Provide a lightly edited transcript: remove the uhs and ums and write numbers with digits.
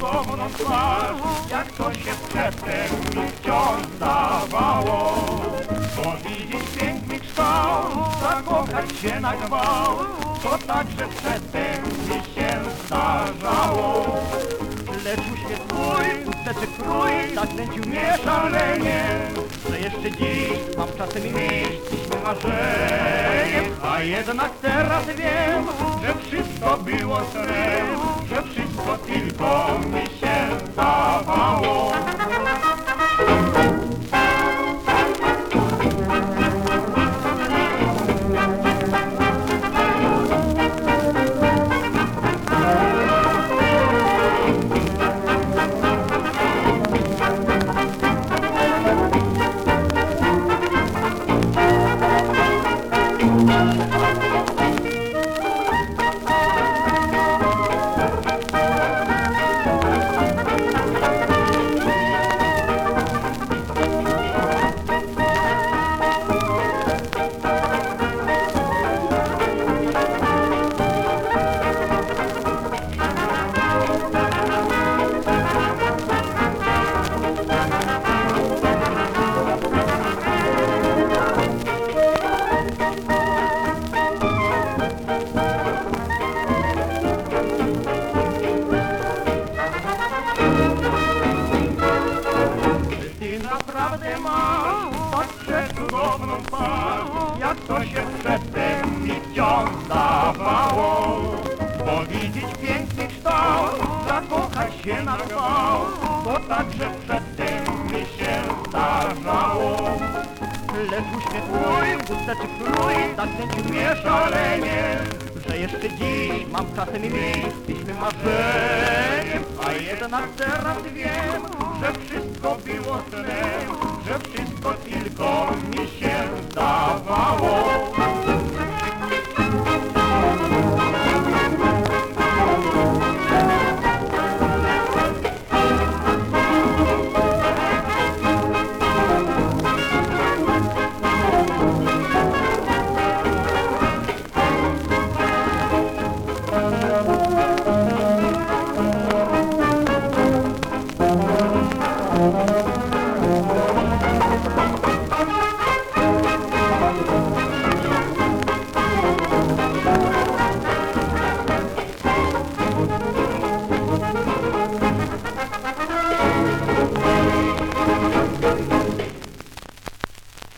cudowną twarz, jak to się przedtem mi wciąż zdawało. Widzieć piękny kształt, zakochać się na gwałt, to także przedtem mi się zdarzało. Lecz uśmiech twój, pusteczek krój, zakręcił mnie szalenie, że jeszcze dziś mam czasem mieścić marzeniem. A jednak teraz wiem, że wszystko było snem, że wszystko tylko mi się zdawało. Naprawdę masz tak przecudowną twarz, jak to się przedtem mi wciąż zdawało. Bo widzieć piękny kształt, zakochać się na gwałt, to także przedtem mi się zdarzało. Lecz uśmiech mój, chusteczek krój, zakręcił mnie szalenie, że jeszcze dziś mam czasem miejsce mym marzeniem. A jednak teraz wiem, że wszystko było snem, że wszystko tylko mi się zdawało. Thank you.